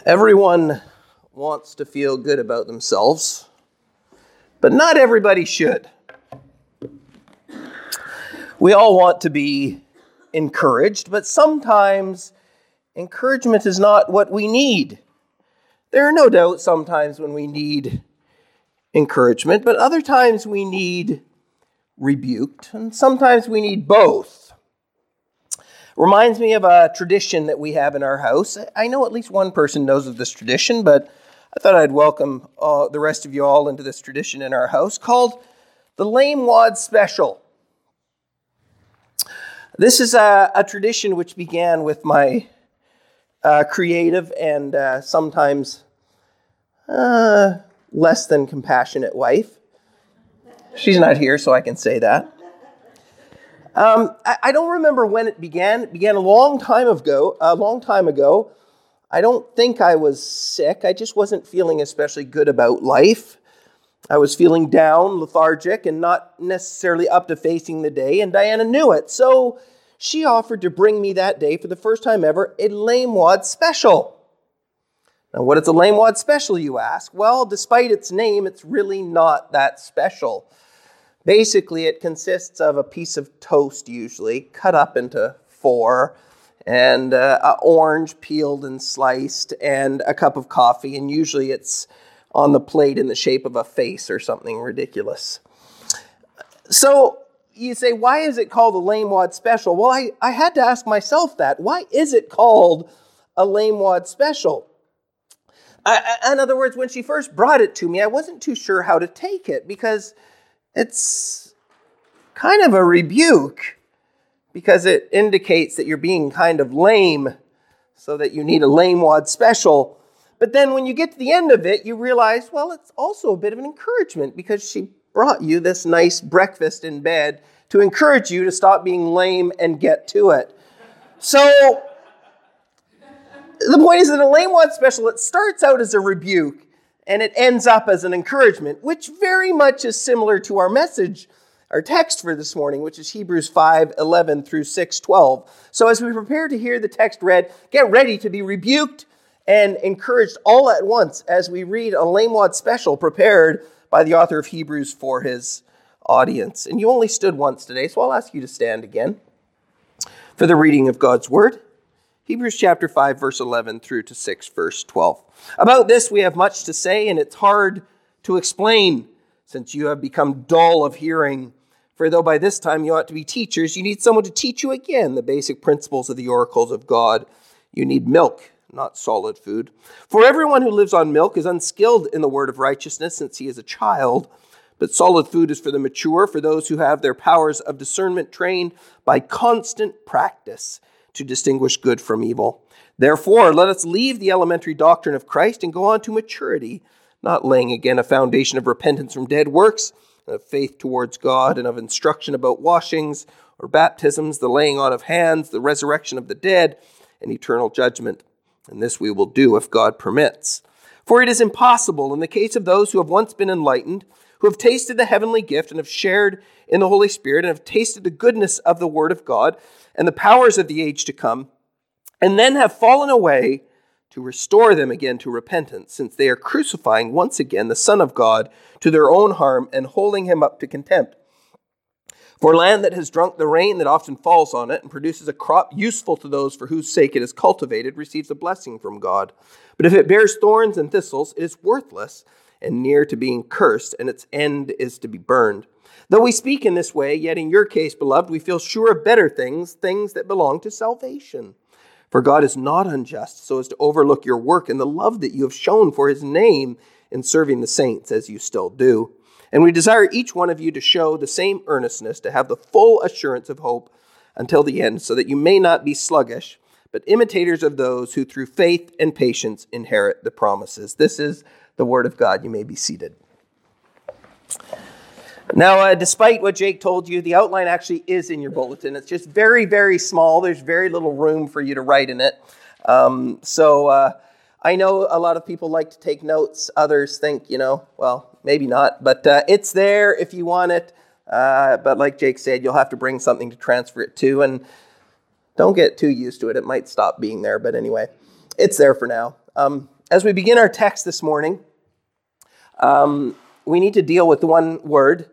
Everyone wants to feel good about themselves, but not everybody should. We all want to be encouraged, but sometimes encouragement is not what we need. There are no doubt sometimes when we need encouragement, but other times we need rebuked, and sometimes we need both. Reminds me of a tradition that we have in our house. I know at least one person knows of this tradition, but I thought I'd welcome the rest of you all into this tradition in our house called the Lame Wad Special. This is a tradition which began with my creative and sometimes less than compassionate wife. She's not here, so I can say that. I don't remember when it began. It began a long time ago. I don't think I was sick. I just wasn't feeling especially good about life. I was feeling down, lethargic, and not necessarily up to facing the day, and Diana knew it. So she offered to bring me that day, for the first time ever, a Lame Wad Special. Now, what is a Lame Wad Special, you ask? Well, despite its name, it's really not that special. Basically, it consists of a piece of toast, usually, cut up into 4, and an orange peeled and sliced, and a cup of coffee, and usually it's on the plate in the shape of a face or something ridiculous. So you say, why is it called a Lame Wad Special? Well, I had to ask myself that. Why is it called a Lame Wad Special? In other words, when she first brought it to me, I wasn't too sure how to take it, because it's kind of a rebuke, because it indicates that you're being kind of lame, so that you need a Lame Wad Special. But then when you get to the end of it, you realize, well, it's also a bit of an encouragement, because she brought you this nice breakfast in bed to encourage you to stop being lame and get to it. So the point is that a Lame Wad Special, it starts out as a rebuke, and it ends up as an encouragement, which very much is similar to our message, our text for this morning, which is Hebrews 5:11 through 6:12. So as we prepare to hear the text read, get ready to be rebuked and encouraged all at once as we read a Lame Wad Special prepared by the author of Hebrews for his audience. And you only stood once today, so I'll ask you to stand again for the reading of God's Word. Hebrews chapter 5, verse 11 through to 6, verse 12. About this we have much to say, and it's hard to explain, since you have become dull of hearing. For though by this time you ought to be teachers, you need someone to teach you again the basic principles of the oracles of God. You need milk, not solid food. For everyone who lives on milk is unskilled in the word of righteousness, since he is a child. But solid food is for the mature, for those who have their powers of discernment trained by constant practice to distinguish good from evil. Therefore, let us leave the elementary doctrine of Christ and go on to maturity, not laying again a foundation of repentance from dead works, of faith towards God, and of instruction about washings or baptisms, the laying on of hands, the resurrection of the dead, and eternal judgment. And this we will do if God permits. For it is impossible in the case of those who have once been enlightened, who have tasted the heavenly gift and have shared in the Holy Spirit and have tasted the goodness of the Word of God and the powers of the age to come, and then have fallen away, to restore them again to repentance, since they are crucifying once again the Son of God to their own harm and holding him up to contempt. For land that has drunk the rain that often falls on it and produces a crop useful to those for whose sake it is cultivated receives a blessing from God. But if it bears thorns and thistles, it is worthless and near to being cursed, and its end is to be burned. Though we speak in this way, yet in your case, beloved, we feel sure of better things, things that belong to salvation. For God is not unjust, so as to overlook your work and the love that you have shown for his name in serving the saints, as you still do. And we desire each one of you to show the same earnestness, to have the full assurance of hope until the end, so that you may not be sluggish, but imitators of those who through faith and patience inherit the promises. This is the word of God. You may be seated. Now, despite what Jake told you, the outline actually is in your bulletin. It's just very, very small. There's very little room for you to write in it. So I know a lot of people like to take notes. Others think, well, maybe not. But it's there if you want it. But like Jake said, you'll have to bring something to transfer it to. And don't get too used to it. It might stop being there. But anyway, it's there for now. As we begin our text this morning, we need to deal with the one word,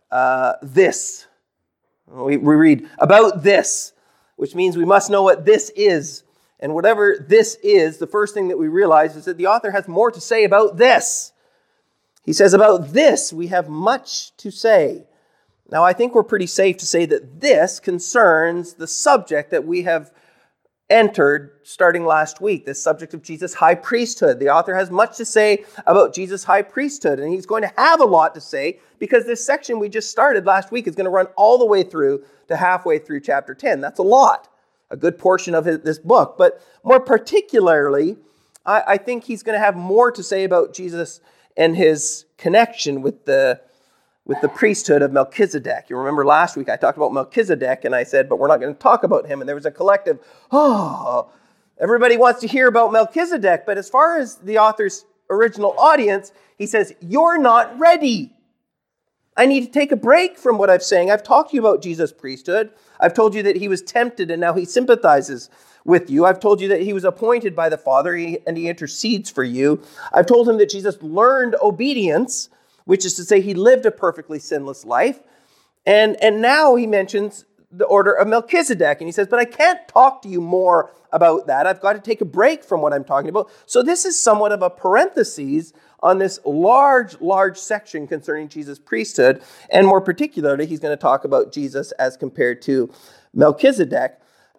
this. We read, about this, which means we must know what this is. And whatever this is, the first thing that we realize is that the author has more to say about this. He says, about this, we have much to say. Now, I think we're pretty safe to say that this concerns the subject that we have entered starting last week, this subject of Jesus' high priesthood. The author has much to say about Jesus' high priesthood, and he's going to have a lot to say because this section we just started last week is going to run all the way through to halfway through chapter 10. That's a lot, a good portion of this book. But more particularly, I think he's going to have more to say about Jesus and his connection with the priesthood of Melchizedek. You remember last week I talked about Melchizedek and I said, but we're not going to talk about him. And there was a collective, everybody wants to hear about Melchizedek. But as far as the author's original audience, he says, you're not ready. I need to take a break from what I'm saying. I've talked to you about Jesus' priesthood. I've told you that he was tempted and now he sympathizes with you. I've told you that he was appointed by the Father and he intercedes for you. I've told him that Jesus learned obedience, which is to say he lived a perfectly sinless life. And now he mentions the order of Melchizedek. And he says, but I can't talk to you more about that. I've got to take a break from what I'm talking about. So this is somewhat of a parenthesis on this large section concerning Jesus' priesthood. And more particularly, he's going to talk about Jesus as compared to Melchizedek,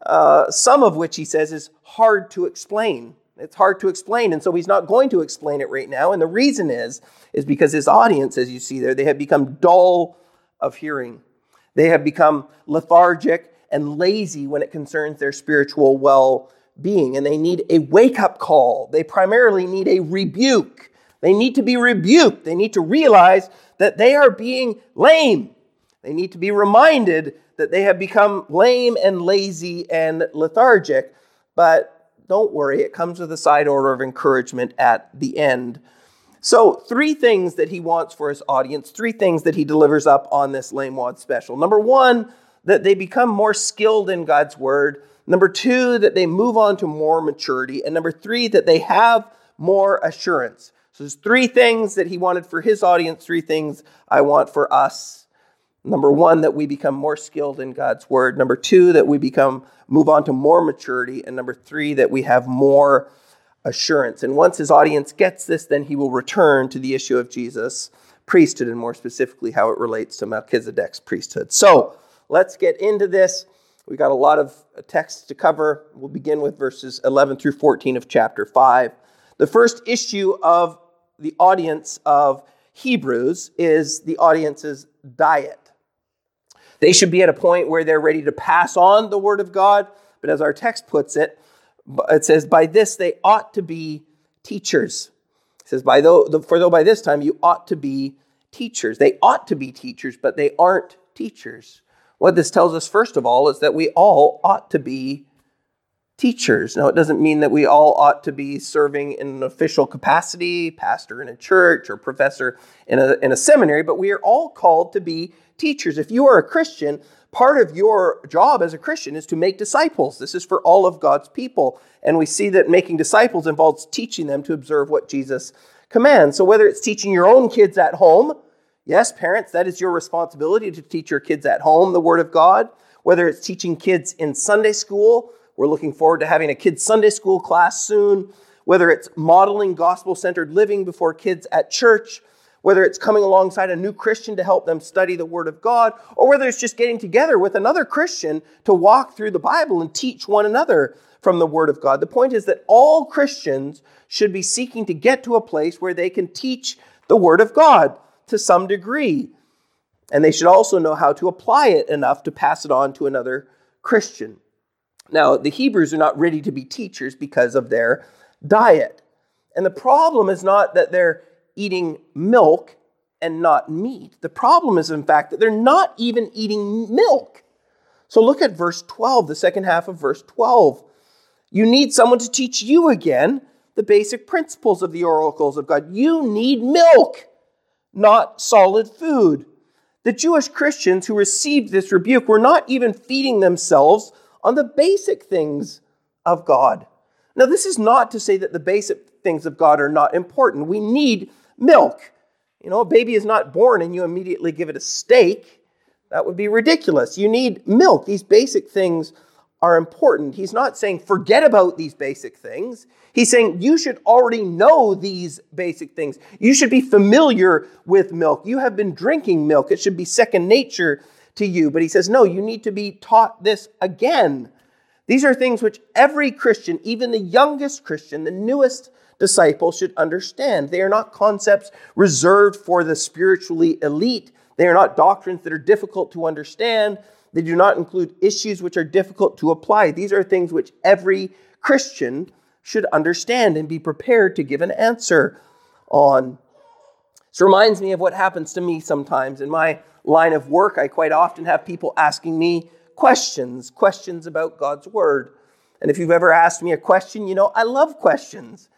some of which he says is hard to explain. It's hard to explain, and so he's not going to explain it right now. And the reason is because his audience, as you see there, they have become dull of hearing. They have become lethargic and lazy when it concerns their spiritual well-being, and they need a wake-up call. They primarily need a rebuke. They need to be rebuked. They need to realize that they are being lame. They need to be reminded that they have become lame and lazy and lethargic, but don't worry, it comes with a side order of encouragement at the end. So 3 things that he wants for his audience, 3 things that he delivers up on this Lame Wad special. Number 1, that they become more skilled in God's word. Number 2, that they move on to more maturity. And number 3, that they have more assurance. So there's 3 things that he wanted for his audience, 3 things I want for us. Number 1, that we become more skilled in God's word. Number 2, that we move on to more maturity. And number 3, that we have more assurance. And once his audience gets this, then he will return to the issue of Jesus' priesthood and more specifically how it relates to Melchizedek's priesthood. So let's get into this. We got a lot of text to cover. We'll begin with verses 11 through 14 of chapter 5. The first issue of the audience of Hebrews is the audience's diet. They should be at a point where they're ready to pass on the word of God. But as our text puts it, it says, by this they ought to be teachers. It says, for though by this time you ought to be teachers. They ought to be teachers, but they aren't teachers. What this tells us, first of all, is that we all ought to be teachers. Now, it doesn't mean that we all ought to be serving in an official capacity, pastor in a church or professor in a seminary, but we are all called to be teachers. If you are a Christian, part of your job as a Christian is to make disciples. This is for all of God's people. And we see that making disciples involves teaching them to observe what Jesus commands. So whether it's teaching your own kids at home, yes, parents, that is your responsibility to teach your kids at home the Word of God. Whether it's teaching kids in Sunday school, we're looking forward to having a kids' Sunday school class soon. Whether it's modeling gospel-centered living before kids at church, whether it's coming alongside a new Christian to help them study the Word of God, or whether it's just getting together with another Christian to walk through the Bible and teach one another from the Word of God. The point is that all Christians should be seeking to get to a place where they can teach the Word of God to some degree. And they should also know how to apply it enough to pass it on to another Christian. Now, the Hebrews are not ready to be teachers because of their diet. And the problem is not that they're eating milk and not meat. The problem is, in fact, that they're not even eating milk. So look at verse 12, the second half of verse 12. You need someone to teach you again the basic principles of the oracles of God. You need milk, not solid food. The Jewish Christians who received this rebuke were not even feeding themselves on the basic things of God. Now, this is not to say that the basic things of God are not important. We need milk. You know, a baby is not born and you immediately give it a steak. That would be ridiculous. You need milk. These basic things are important. He's not saying forget about these basic things. He's saying you should already know these basic things. You should be familiar with milk. You have been drinking milk. It should be second nature to you. But he says, no, you need to be taught this again. These are things which every Christian, even the youngest Christian, the newest disciple, should understand. They are not concepts reserved for the spiritually elite. They are not doctrines that are difficult to understand. They do not include issues which are difficult to apply. These are things which every Christian should understand and be prepared to give an answer on. This reminds me of what happens to me sometimes. In my line of work, I quite often have people asking me questions about God's Word. And if you've ever asked me a question, you know I love questions.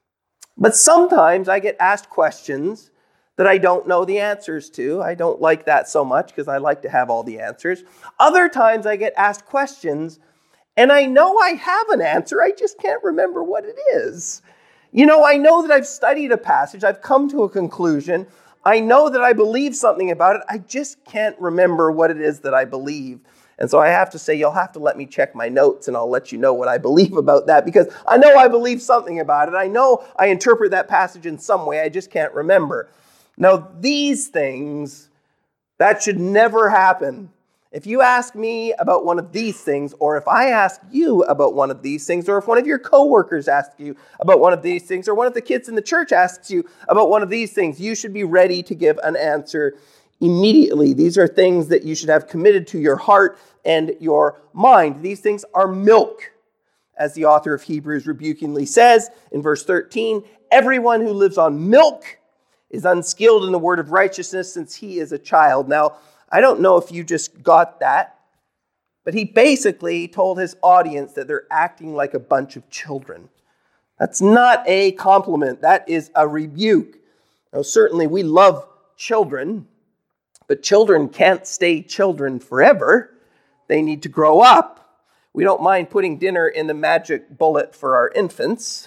But sometimes I get asked questions that I don't know the answers to. I don't like that so much because I like to have all the answers. Other times I get asked questions and I know I have an answer. I just can't remember what it is. You know, I know that I've studied a passage. I've come to a conclusion. I know that I believe something about it. I just can't remember what it is that I believe. And so I have to say, you'll have to let me check my notes and I'll let you know what I believe about that because I know I believe something about it. I know I interpret that passage in some way. I just can't remember. Now, these things, that should never happen. If you ask me about one of these things, or if I ask you about one of these things, or if one of your coworkers asks you about one of these things, or one of the kids in the church asks you about one of these things, you should be ready to give an answer immediately. These are things that you should have committed to your heart and your mind. These things are milk, as the author of Hebrews rebukingly says in verse 13, everyone who lives on milk is unskilled in the word of righteousness since he is a child. Now, I don't know if you just got that, but he basically told his audience that they're acting like a bunch of children. That's not a compliment. That is a rebuke. Now, certainly we love children, but children can't stay children forever. They need to grow up. We don't mind putting dinner in the magic bullet for our infants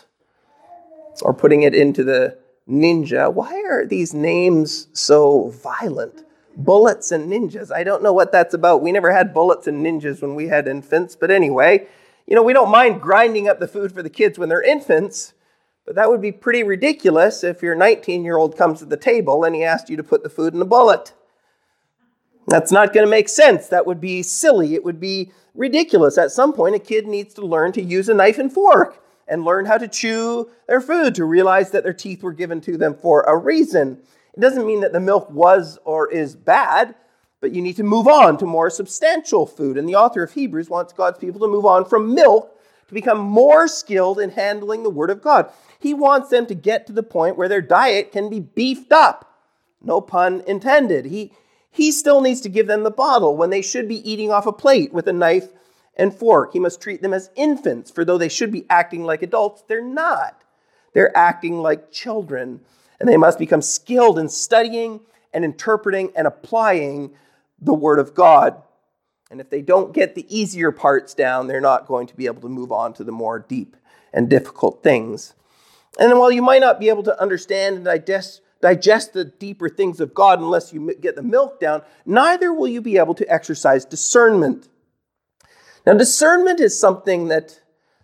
or putting it into the ninja. Why are these names so violent? Bullets and ninjas. I don't know what that's about. We never had bullets and ninjas when we had infants. But anyway, you know, we don't mind grinding up the food for the kids when they're infants. But that would be pretty ridiculous if your 19-year-old comes to the table and he asked you to put the food in a bullet. That's not going to make sense. That would be silly. It would be ridiculous. At some point, a kid needs to learn to use a knife and fork and learn how to chew their food, to realize that their teeth were given to them for a reason. It doesn't mean that the milk was or is bad, but you need to move on to more substantial food. And the author of Hebrews wants God's people to move on from milk to become more skilled in handling the Word of God. He wants them to get to the point where their diet can be beefed up. No pun intended. He still needs to give them the bottle when they should be eating off a plate with a knife and fork. He must treat them as infants, for though they should be acting like adults, they're not. They're acting like children. And they must become skilled in studying and interpreting and applying the Word of God. And if they don't get the easier parts down, they're not going to be able to move on to the more deep and difficult things. And while you might not be able to understand and digest the deeper things of God unless you get the milk down, neither will you be able to exercise discernment. Now, discernment is something that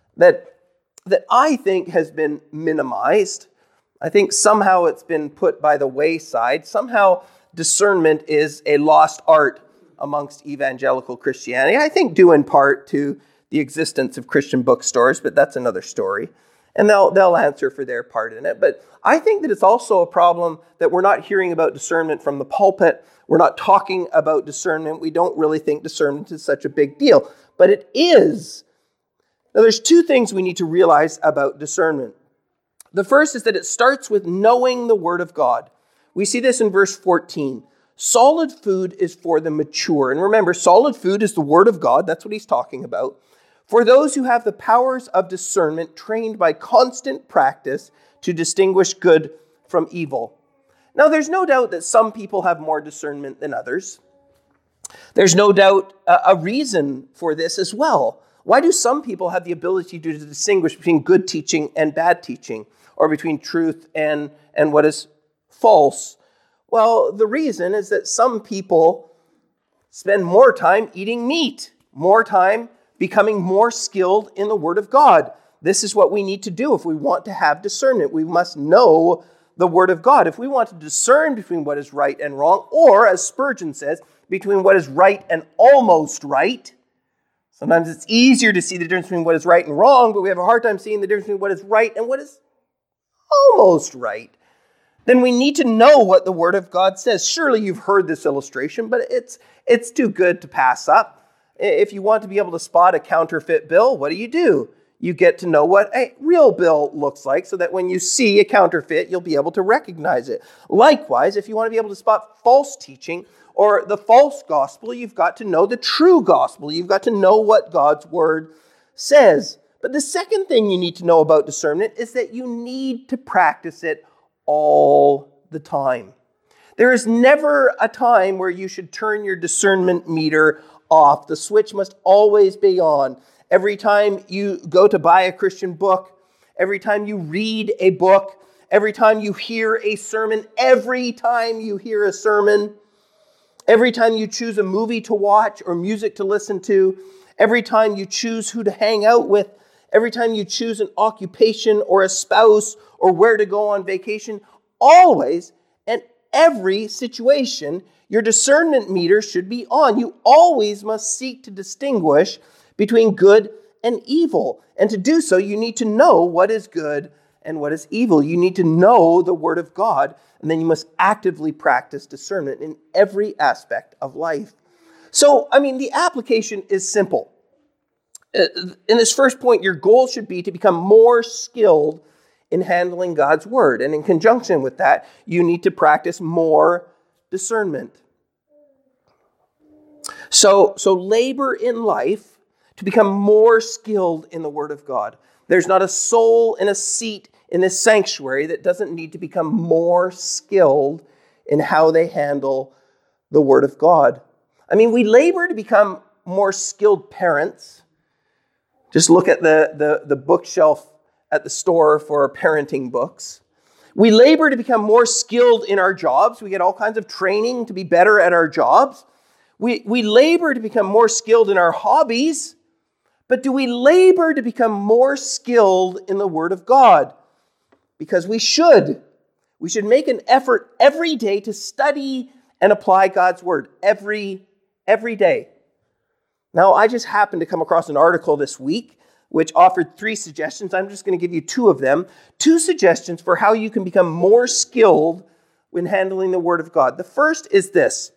I think has been minimized. I think somehow it's been put by the wayside. Somehow discernment is a lost art amongst evangelical Christianity. I think due in part to the existence of Christian bookstores, but that's another story. And they'll answer for their part in it. But I think that it's also a problem that we're not hearing about discernment from the pulpit. We're not talking about discernment. We don't really think discernment is such a big deal. But it is. Now, there's two things we need to realize about discernment. The first is that it starts with knowing the Word of God. We see this in verse 14. Solid food is for the mature. And remember, solid food is the Word of God. That's what he's talking about. For those who have the powers of discernment trained by constant practice to distinguish good from evil. Now, there's no doubt that some people have more discernment than others. There's no doubt a reason for this as well. Why do some people have the ability to distinguish between good teaching and bad teaching? or between truth and what is false? Well, the reason is that some people spend more time eating meat, more time becoming more skilled in the Word of God. This is what we need to do if we want to have discernment. We must know the Word of God. If we want to discern between what is right and wrong, or as Spurgeon says, between what is right and almost right. Sometimes it's easier to see the difference between what is right and wrong, but we have a hard time seeing the difference between what is right and what is almost right. Then we need to know what the Word of God says. Surely you've heard this illustration, but it's too good to pass up. If you want to be able to spot a counterfeit bill, what do? You get to know what a real bill looks like so that when you see a counterfeit, you'll be able to recognize it. Likewise, if you want to be able to spot false teaching or the false gospel, you've got to know the true gospel. You've got to know what God's Word says. But the second thing you need to know about discernment is that you need to practice it all the time. There is never a time where you should turn your discernment meter off. The switch must always be on. Every time you go to buy a Christian book, every time you read a book, every time you hear a sermon, every time you choose a movie to watch or music to listen to, every time you choose who to hang out with, every time you choose an occupation or a spouse or where to go on vacation, always and every situation, your discernment meter should be on. You always must seek to distinguish between good and evil. And to do so, you need to know what is good and what is evil. You need to know the Word of God, and then you must actively practice discernment in every aspect of life. So, the application is simple. In this first point, your goal should be to become more skilled in handling God's Word. And in conjunction with that, you need to practice more discernment. So labor in life to become more skilled in the Word of God. There's not a soul in a seat in this sanctuary that doesn't need to become more skilled in how they handle the Word of God. We labor to become more skilled parents. Just look at the bookshelf at the store for parenting books. We labor to become more skilled in our jobs. We get all kinds of training to be better at our jobs. We labor to become more skilled in our hobbies. But do we labor to become more skilled in the Word of God? Because we should. We should make an effort every day to study and apply God's Word every day. Now, I just happened to come across an article this week which offered 3 suggestions. I'm just going to give you 2 of them. 2 suggestions for how you can become more skilled when handling the Word of God. The first is this: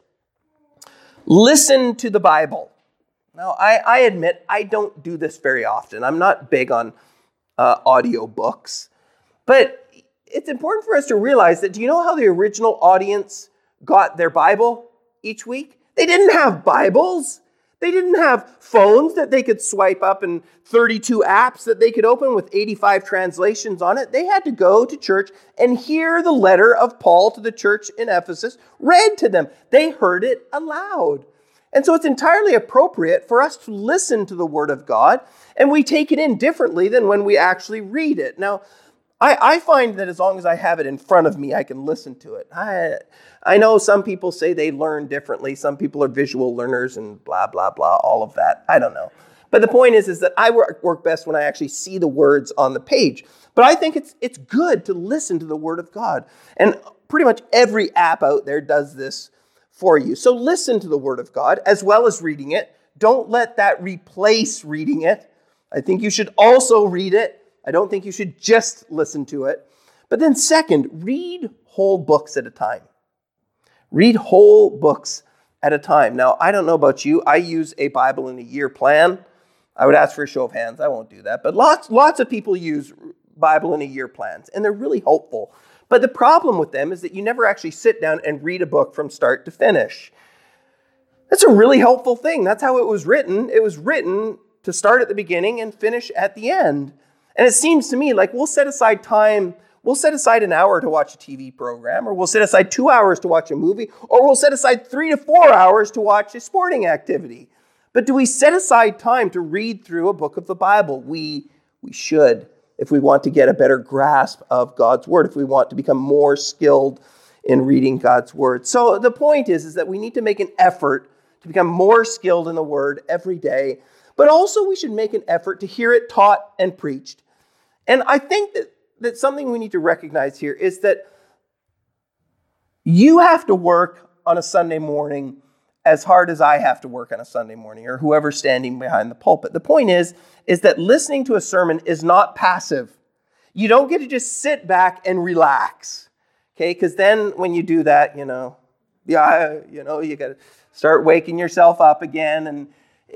listen to the Bible. Now, I admit I don't do this very often. I'm not big on audio books. But it's important for us to realize that, do you know how the original audience got their Bible each week? They didn't have Bibles. They didn't have phones that they could swipe up and 32 apps that they could open with 85 translations on it. They had to go to church and hear the letter of Paul to the church in Ephesus read to them. They heard it aloud. And so it's entirely appropriate for us to listen to the Word of God, and we take it in differently than when we actually read it. Now, I find that as long as I have it in front of me, I can listen to it. I know some people say they learn differently. Some people are visual learners and blah, blah, blah, all of that. I don't know. But the point is that I work best when I actually see the words on the page. But I think it's good to listen to the Word of God. And pretty much every app out there does this for you. So listen to the Word of God as well as reading it. Don't let that replace reading it. I think you should also read it. I don't think you should just listen to it. But then second, read whole books at a time. Read whole books at a time. Now, I don't know about you. I use a Bible in a year plan. I would ask for a show of hands. I won't do that. But lots of people use Bible in a year plans, and they're really helpful. But the problem with them is that you never actually sit down and read a book from start to finish. That's a really helpful thing. That's how it was written. It was written to start at the beginning and finish at the end. And it seems to me like we'll set aside time. We'll set aside an hour to watch a TV program, or we'll set aside 2 hours to watch a movie, or we'll set aside 3 to 4 hours to watch a sporting activity. But do we set aside time to read through a book of the Bible? We should. if we want to get a better grasp of God's word, if we want to become more skilled in reading God's word. So the point is that we need to make an effort to become more skilled in the word every day, but also we should make an effort to hear it taught and preached. And I think that something we need to recognize here is that you have to work on a Sunday morning as hard as I have to work on a Sunday morning, or whoever's standing behind the pulpit. The point is that listening to a sermon is not passive. You don't get to just sit back and relax, okay? Because then when you do that, you got to start waking yourself up again, and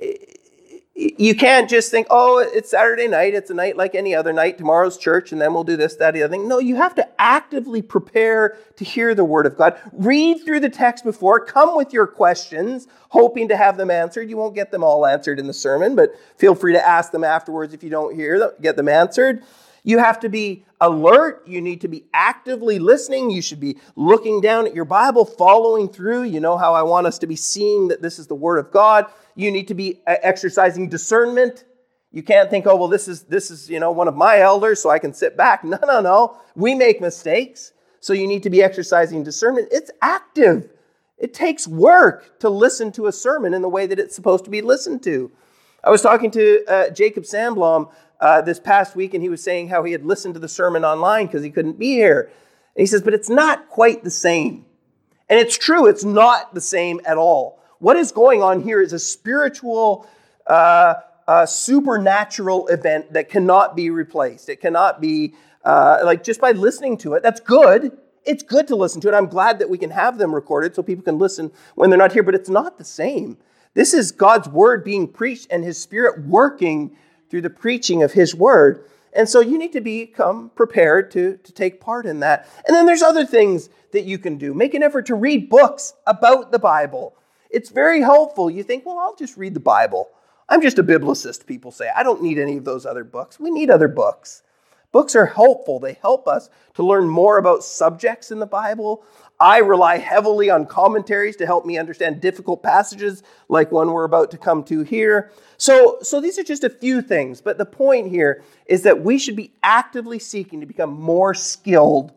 you can't just think, oh, it's Saturday night, it's a night like any other night, tomorrow's church, and then we'll do this, that, the other thing. No, you have to actively prepare to hear the word of God. Read through the text before, come with your questions, hoping to have them answered. You won't get them all answered in the sermon, but feel free to ask them afterwards if you don't get them answered. You have to be alert. You need to be actively listening. You should be looking down at your Bible, following through. You know how I want us to be seeing that this is the word of God. You need to be exercising discernment. You can't think, oh, well, this is one of my elders, so I can sit back. No. We make mistakes. So you need to be exercising discernment. It's active. It takes work to listen to a sermon in the way that it's supposed to be listened to. I was talking to Jacob Sandblom this past week, and he was saying how he had listened to the sermon online because he couldn't be here. And he says, but it's not quite the same. And it's true, it's not the same at all. What is going on here is a spiritual, supernatural event that cannot be replaced. It cannot be, just by listening to it. That's good. It's good to listen to it. I'm glad that we can have them recorded so people can listen when they're not here, but it's not the same. This is God's word being preached and his Spirit working through the preaching of his word. And so you need to become prepared to take part in that. And then there's other things that you can do. Make an effort to read books about the Bible. It's very helpful. You think, well, I'll just read the Bible. I'm just a biblicist, people say. I don't need any of those other books. We need other books. Books are helpful. They help us to learn more about subjects in the Bible. I rely heavily on commentaries to help me understand difficult passages like one we're about to come to here. So these are just a few things, but the point here is that we should be actively seeking to become more skilled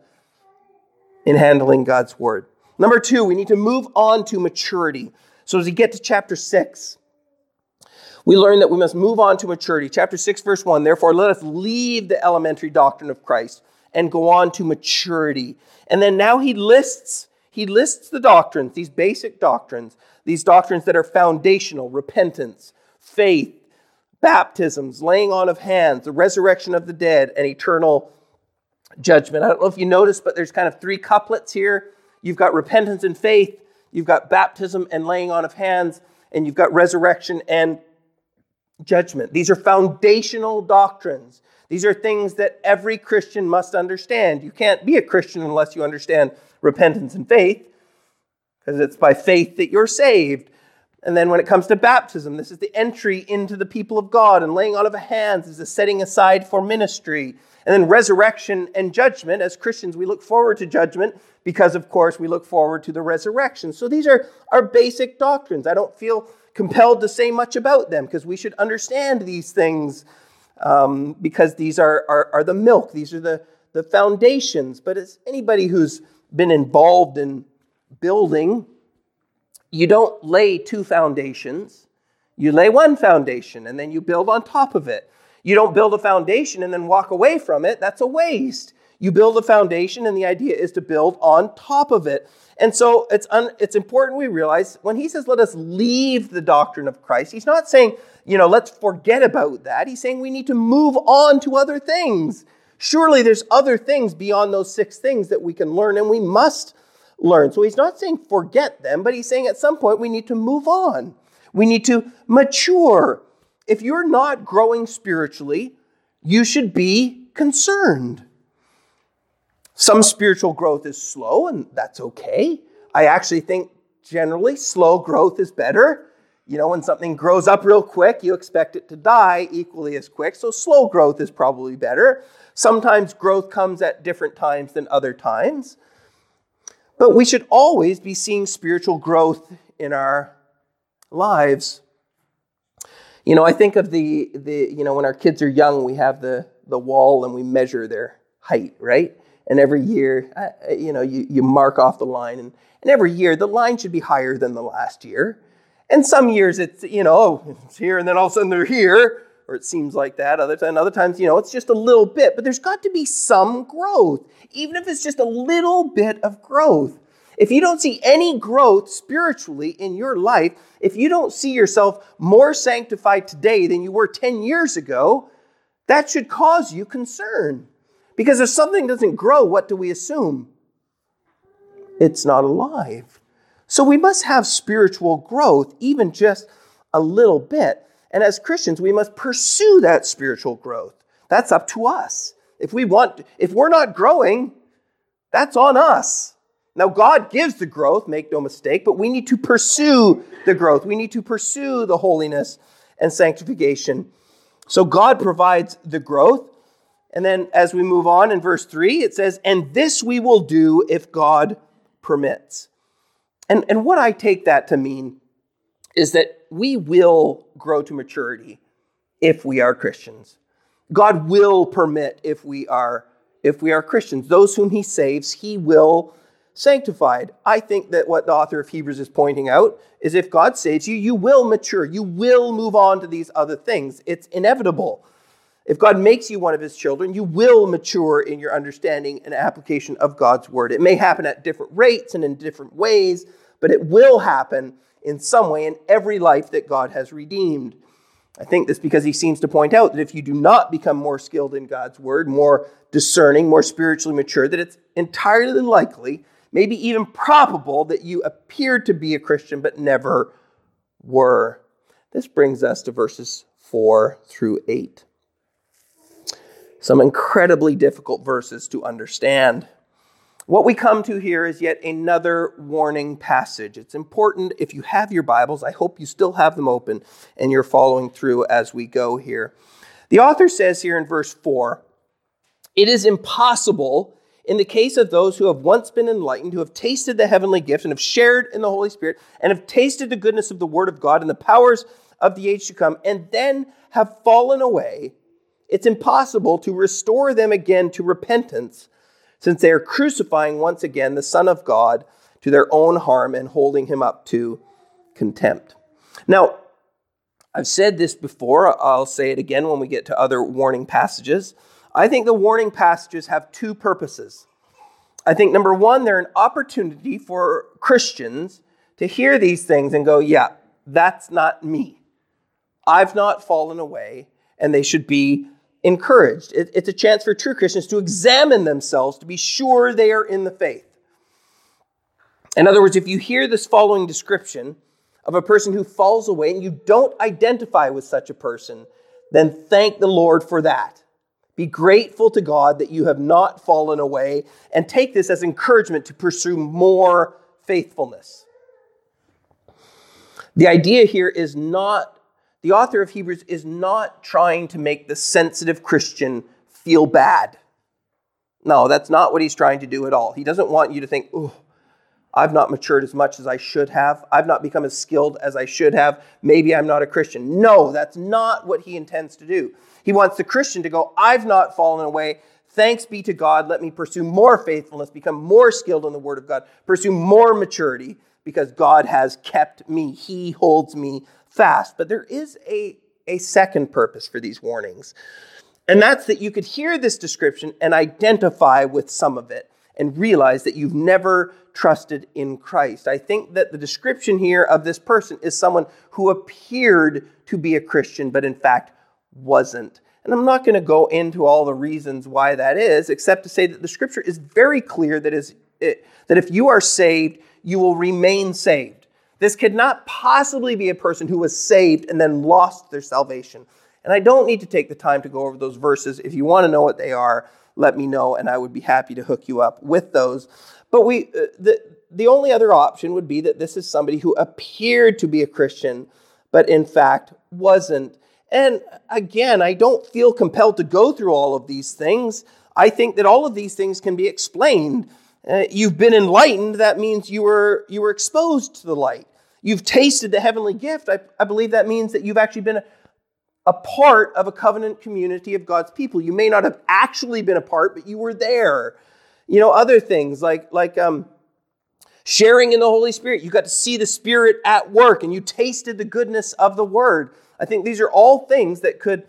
in handling God's word. Number 2, we need to move on to maturity. So as we get to chapter 6, we learn that we must move on to maturity. Chapter 6, verse 1, therefore let us leave the elementary doctrine of Christ and go on to maturity. And then now he lists the doctrines, these basic doctrines, these doctrines that are foundational: repentance, faith, baptisms, laying on of hands, the resurrection of the dead, and eternal judgment. I don't know if you noticed, but there's kind of 3 couplets here. You've got repentance and faith, you've got baptism and laying on of hands, and you've got resurrection and judgment. These are foundational doctrines. These are things that every Christian must understand. You can't be a Christian unless you understand repentance and faith, because it's by faith that you're saved. And then when it comes to baptism, this is the entry into the people of God, and laying on of hands is a setting aside for ministry. And then resurrection and judgment. As Christians, we look forward to judgment because, of course, we look forward to the resurrection. So these are our basic doctrines. I don't feel compelled to say much about them because we should understand these things because these are the milk. These are the foundations. But as anybody who's been involved in building, you don't lay 2 foundations. You lay 1 foundation and then you build on top of it. You don't build a foundation and then walk away from it. That's a waste. You build a foundation, and the idea is to build on top of it. And so it's important we realize when he says, let us leave the doctrine of Christ, he's not saying, let's forget about that. He's saying we need to move on to other things. Surely there's other things beyond those 6 things that we can learn, and we must learn. So he's not saying forget them, but he's saying at some point we need to move on. We need to mature. If you're not growing spiritually, you should be concerned. Some spiritual growth is slow, and that's okay. I actually think generally slow growth is better. When something grows up real quick, you expect it to die equally as quick. So slow growth is probably better. Sometimes growth comes at different times than other times. But we should always be seeing spiritual growth in our lives. I think of the when our kids are young, we have the the wall and we measure their height, right? And every year, you mark off the line. And every year, the line should be higher than the last year. And some years, it's here, and then all of a sudden they're here, or it seems like that. Other times, it's just a little bit. But there's got to be some growth, even if it's just a little bit of growth. If you don't see any growth spiritually in your life, if you don't see yourself more sanctified today than you were 10 years ago, that should cause you concern. Because if something doesn't grow, what do we assume? It's not alive. So we must have spiritual growth, even just a little bit. And as Christians, we must pursue that spiritual growth. That's up to us. If we're not growing, that's on us. Now, God gives the growth, make no mistake, but we need to pursue the growth. We need to pursue the holiness and sanctification. So God provides the growth. And then as we move on in verse 3, it says, and this we will do if God permits. And what I take that to mean is that we will grow to maturity if we are Christians. God will permit if we are Christians. Those whom he saves, he will sanctify. I think that what the author of Hebrews is pointing out is if God saves you, you will mature. You will move on to these other things. It's inevitable. If God makes you one of his children, you will mature in your understanding and application of God's word. It may happen at different rates and in different ways, but it will happen in some way in every life that God has redeemed. I think this because he seems to point out that if you do not become more skilled in God's word, more discerning, more spiritually mature, that it's entirely likely, maybe even probable, that you appeared to be a Christian but never were. This brings us to verses 4 through 8. Some incredibly difficult verses to understand. What we come to here is yet another warning passage. It's important, if you have your Bibles, I hope you still have them open and you're following through as we go here. The author says here in verse 4, it is impossible in the case of those who have once been enlightened, who have tasted the heavenly gift and have shared in the Holy Spirit and have tasted the goodness of the Word of God and the powers of the age to come, and then have fallen away. It's impossible to restore them again to repentance, since they are crucifying once again the Son of God to their own harm and holding him up to contempt. Now, I've said this before. I'll say it again when we get to other warning passages. I think the warning passages have two purposes. I think, number one, they're an opportunity for Christians to hear these things and go, yeah, that's not me. I've not fallen away, and they should be encouraged. It's a chance for true Christians to examine themselves to be sure they are in the faith. In other words, if you hear this following description of a person who falls away and you don't identify with such a person, then thank the Lord for that. Be grateful to God that you have not fallen away, and take this as encouragement to pursue more faithfulness. The idea here is not, the author of Hebrews is not trying to make the sensitive Christian feel bad. No, that's not what he's trying to do at all. He doesn't want you to think, oh, I've not matured as much as I should have. I've not become as skilled as I should have. Maybe I'm not a Christian. No, that's not what he intends to do. He wants the Christian to go, I've not fallen away. Thanks be to God. Let me pursue more faithfulness, become more skilled in the Word of God, pursue more maturity, because God has kept me. He holds me fast. But there is a second purpose for these warnings. And that's that you could hear this description and identify with some of it and realize that you've never trusted in Christ. I think that the description here of this person is someone who appeared to be a Christian, but in fact wasn't. And I'm not going to go into all the reasons why that is, except to say that the scripture is very clear that if you are saved, you will remain saved. This could not possibly be a person who was saved and then lost their salvation. And I don't need to take the time to go over those verses. If you want to know what they are, let me know, and I would be happy to hook you up with those. But the only other option would be that this is somebody who appeared to be a Christian, but in fact wasn't. And again, I don't feel compelled to go through all of these things. I think that all of these things can be explained. You've been enlightened. That means you were exposed to the light. You've tasted the heavenly gift. I believe that means that you've actually been a part of a covenant community of God's people. You may not have actually been a part, but you were there. Other things like sharing in the Holy Spirit. You got to see the Spirit at work, and you tasted the goodness of the Word. I think these are all things that could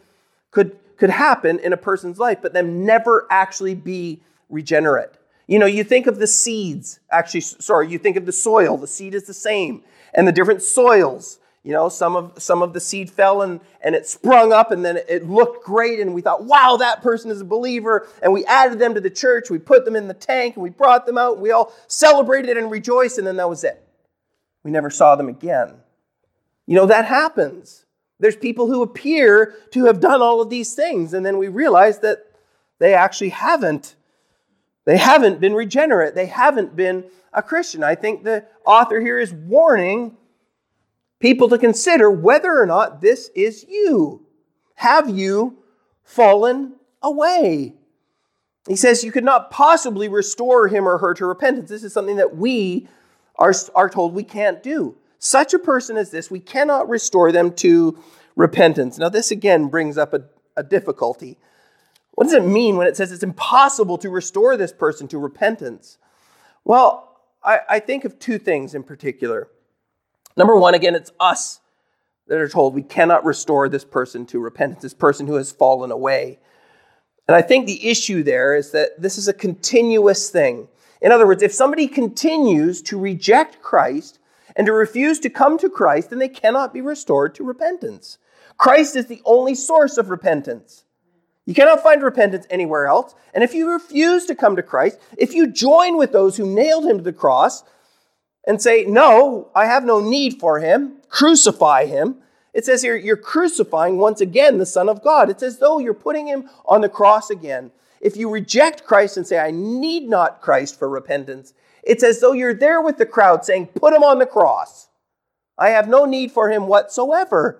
happen in a person's life, but them never actually be regenerate. You think of the seeds. You think of the soil. The seed is the same, and the different soils. Some of the seed fell and it sprung up, and then it looked great, and we thought, wow, that person is a believer, and we added them to the church, we put them in the tank, and we brought them out, and we all celebrated and rejoiced, and then that was it. We never saw them again. That happens. There's people who appear to have done all of these things, and then we realize that they actually haven't. They haven't been regenerate. They haven't been a Christian. I think the author here is warning people to consider whether or not this is you. Have you fallen away? He says you could not possibly restore him or her to repentance. This is something that we are told we can't do. Such a person as this, we cannot restore them to repentance. Now, this again brings up a difficulty. What does it mean when it says it's impossible to restore this person to repentance? Well, I think of two things in particular. Number one, again, it's us that are told we cannot restore this person to repentance, this person who has fallen away. And I think the issue there is that this is a continuous thing. In other words, if somebody continues to reject Christ and to refuse to come to Christ, then they cannot be restored to repentance. Christ is the only source of repentance. You cannot find repentance anywhere else. And if you refuse to come to Christ, if you join with those who nailed him to the cross and say, no, I have no need for him, crucify him, it says here, you're crucifying once again the Son of God. It's as though you're putting him on the cross again. If you reject Christ and say, I need not Christ for repentance, it's as though you're there with the crowd saying, put him on the cross. I have no need for him whatsoever.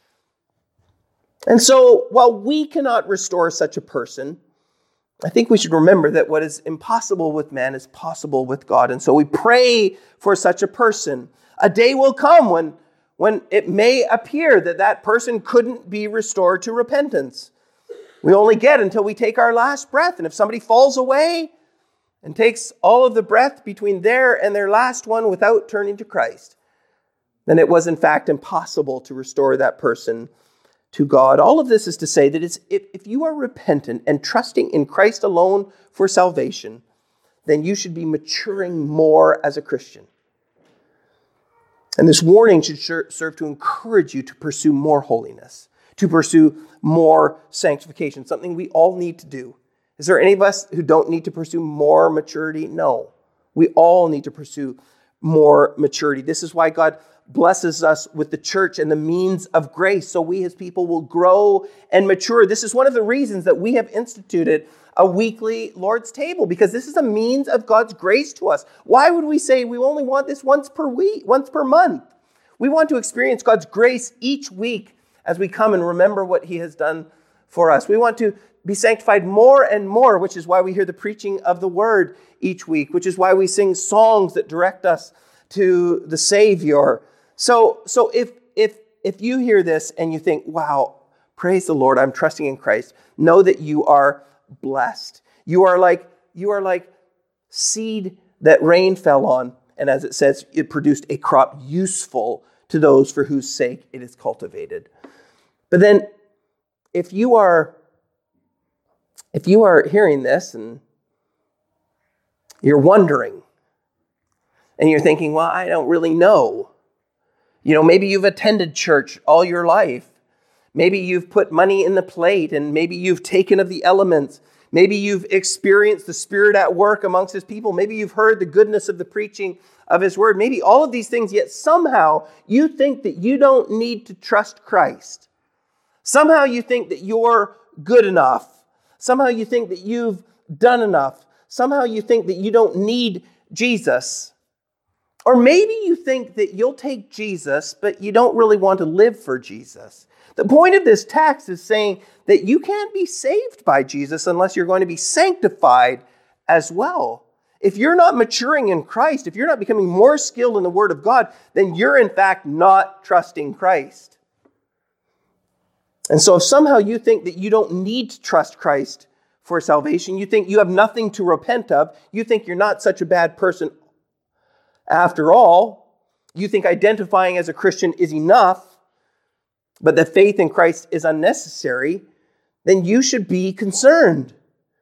And so, while we cannot restore such a person, I think we should remember that what is impossible with man is possible with God. And so we pray for such a person. A day will come when it may appear that that person couldn't be restored to repentance. We only get until we take our last breath. And if somebody falls away and takes all of the breath between there and their last one without turning to Christ, then it was in fact impossible to restore that person to God. All of this is to say that if you are repentant and trusting in Christ alone for salvation, then you should be maturing more as a Christian. And this warning should serve to encourage you to pursue more holiness, to pursue more sanctification, something we all need to do. Is there any of us who don't need to pursue more maturity? No. We all need to pursue more maturity. This is why God blesses us with the church and the means of grace, so we as people will grow and mature. This is one of the reasons that we have instituted a weekly Lord's table, because this is a means of God's grace to us. Why would we say we only want this once per week, once per month? We want to experience God's grace each week as we come and remember what he has done for us. We want to be sanctified more and more, which is why we hear the preaching of the word each week, which is why we sing songs that direct us to the Savior. So if you hear this and you think, wow, praise the Lord, I'm trusting in Christ, know that you are blessed. You are like seed that rain fell on, and as it says, it produced a crop useful to those for whose sake it is cultivated. But then if you are hearing this and you're wondering and you're thinking, well, I don't really know. Maybe you've attended church all your life. Maybe you've put money in the plate, and maybe you've taken of the elements. Maybe you've experienced the Spirit at work amongst his people. Maybe you've heard the goodness of the preaching of his word. Maybe all of these things, yet somehow you think that you don't need to trust Christ. Somehow you think that you're good enough. Somehow you think that you've done enough. Somehow you think that you don't need Jesus. Or maybe you think that you'll take Jesus, but you don't really want to live for Jesus. The point of this text is saying that you can't be saved by Jesus unless you're going to be sanctified as well. If you're not maturing in Christ, if you're not becoming more skilled in the Word of God, then you're in fact not trusting Christ. And so if somehow you think that you don't need to trust Christ for salvation, you think you have nothing to repent of, you think you're not such a bad person after all, you think identifying as a Christian is enough, but that faith in Christ is unnecessary, then you should be concerned.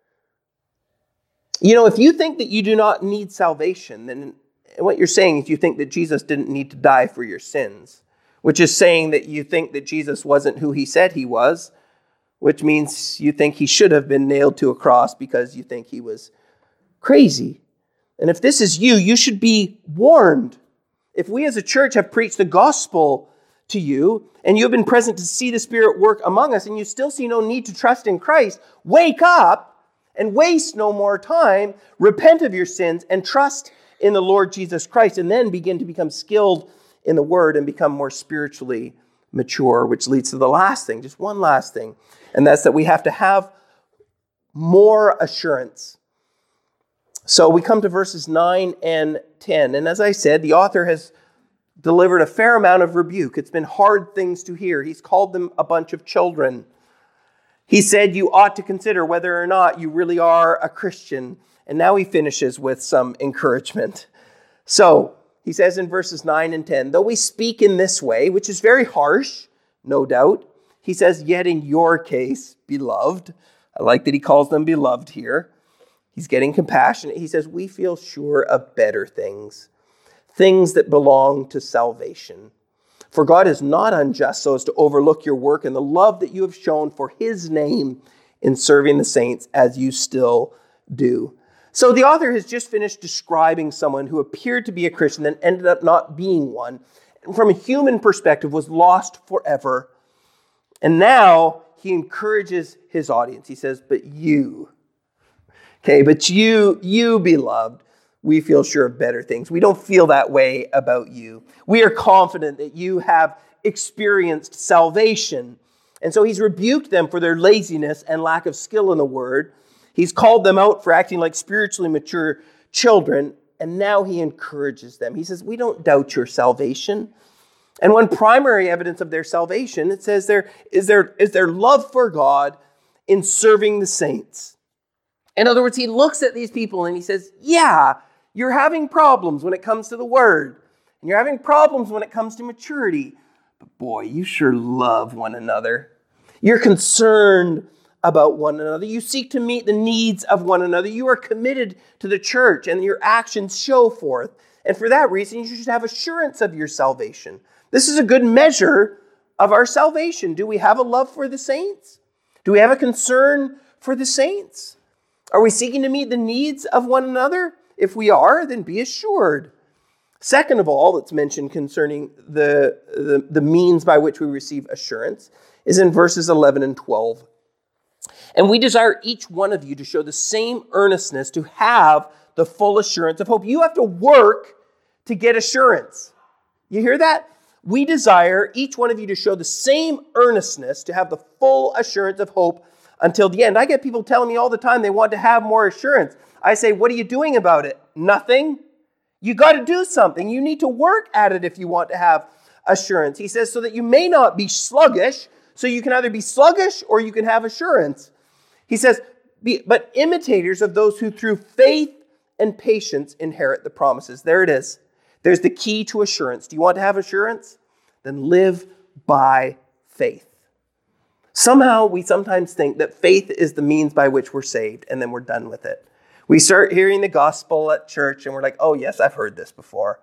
You know, if you think that you do not need salvation, then what you're saying is you think that Jesus didn't need to die for your sins, which is saying that you think that Jesus wasn't who he said he was, which means you think he should have been nailed to a cross because you think he was crazy. And if this is you, you should be warned. If we as a church have preached the gospel to you, and you have been present to see the Spirit work among us, and you still see no need to trust in Christ, wake up and waste no more time. Repent of your sins and trust in the Lord Jesus Christ, and then begin to become skilled in the Word and become more spiritually mature, which leads to the last thing, just one last thing, and that's that we have to have more assurance. So we come to verses 9 and 10, and as I said, the author has delivered a fair amount of rebuke. It's been hard things to hear. He's called them a bunch of children. He said you ought to consider whether or not you really are a Christian. And now he finishes with some encouragement. So he says in verses 9 and 10, though we speak in this way, which is very harsh, no doubt, he says, yet in your case, beloved, I like that he calls them beloved here. He's getting compassionate. He says, we feel sure of better things, things that belong to salvation. For God is not unjust so as to overlook your work and the love that you have shown for his name in serving the saints as you still do. So the author has just finished describing someone who appeared to be a Christian and ended up not being one, and from a human perspective was lost forever. And now he encourages his audience. He says, but you, beloved, we feel sure of better things. We don't feel that way about you. We are confident that you have experienced salvation. And so he's rebuked them for their laziness and lack of skill in the word. He's called them out for acting like spiritually mature children. And now he encourages them. He says, we don't doubt your salvation. And one primary evidence of their salvation, it says there is their love for God in serving the saints. In other words, he looks at these people and he says, yeah, you're having problems when it comes to the word. And you're having problems when it comes to maturity. But boy, you sure love one another. You're concerned about one another. You seek to meet the needs of one another. You are committed to the church and your actions show forth. And for that reason, you should have assurance of your salvation. This is a good measure of our salvation. Do we have a love for the saints? Do we have a concern for the saints? Are we seeking to meet the needs of one another? If we are, then be assured. Second of all, that's mentioned concerning the means by which we receive assurance is in verses 11 and 12. And we desire each one of you to show the same earnestness to have the full assurance of hope. You have to work to get assurance. You hear that? We desire each one of you to show the same earnestness to have the full assurance of hope until the end. I get people telling me all the time they want to have more assurance. I say, what are you doing about it? Nothing. You got to do something. You need to work at it if you want to have assurance. He says, so that you may not be sluggish. So you can either be sluggish or you can have assurance. He says, but imitators of those who through faith and patience inherit the promises. There it is. There's the key to assurance. Do you want to have assurance? Then live by faith. Somehow we sometimes think that faith is the means by which we're saved, and then we're done with it. We start hearing the gospel at church, and we're like, oh yes, I've heard this before.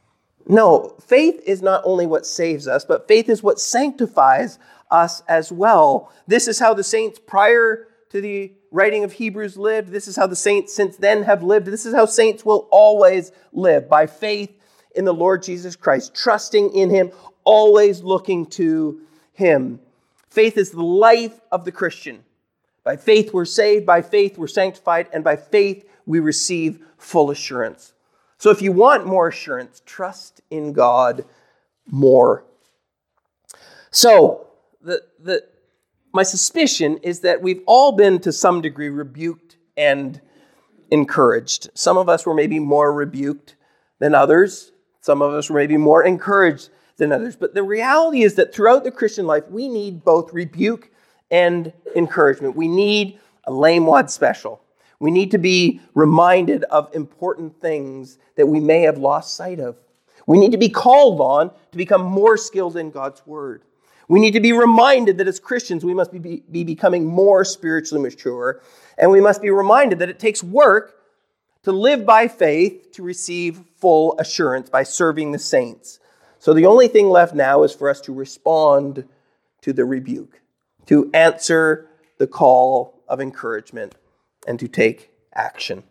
No, faith is not only what saves us, but faith is what sanctifies us as well. This is how the saints prior to the writing of Hebrews lived. This is how the saints since then have lived. This is how saints will always live, by faith in the Lord Jesus Christ, trusting in him, always looking to him. Faith is the life of the Christian. By faith we're saved, by faith we're sanctified, and by faith we receive full assurance. So if you want more assurance, trust in God more. So my suspicion is that we've all been to some degree rebuked and encouraged. Some of us were maybe more rebuked than others. Some of us were maybe more encouraged than others. But the reality is that throughout the Christian life, we need both rebuke and encouragement. We need a lame wad special. We need to be reminded of important things that we may have lost sight of. We need to be called on to become more skilled in God's word. We need to be reminded that as Christians, we must be becoming more spiritually mature. And we must be reminded that it takes work to live by faith to receive full assurance by serving the saints. So the only thing left now is for us to respond to the rebuke, to answer the call of encouragement, and to take action.